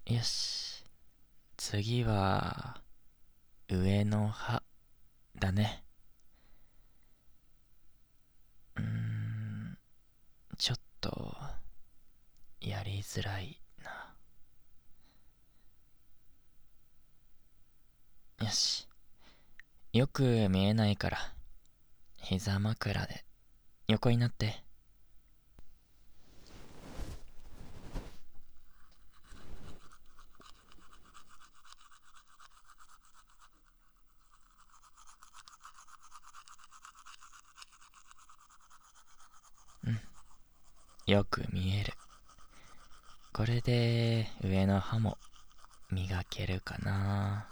よし。次は、上の歯だね。うーん、ちょっと、やりづらいな。よし。よく見えないから、膝枕で横になって。うん、よく見える。これで上の歯も磨けるかな。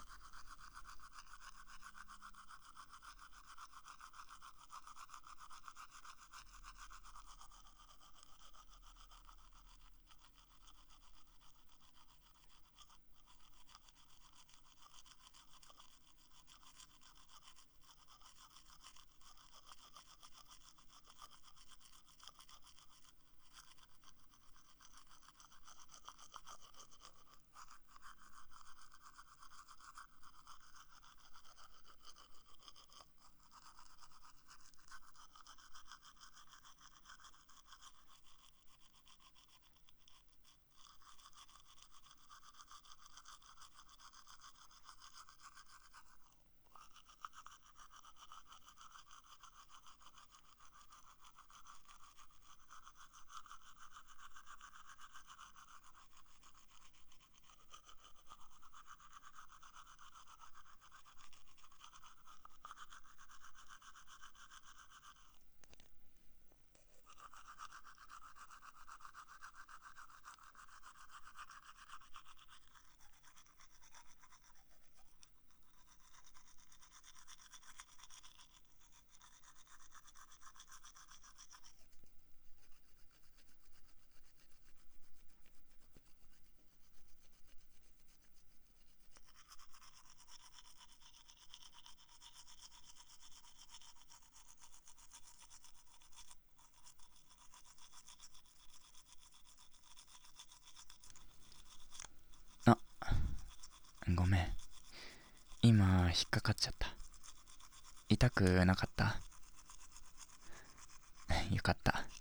あ、ごめん。今、引っかかっちゃった。痛くなかった？よかった。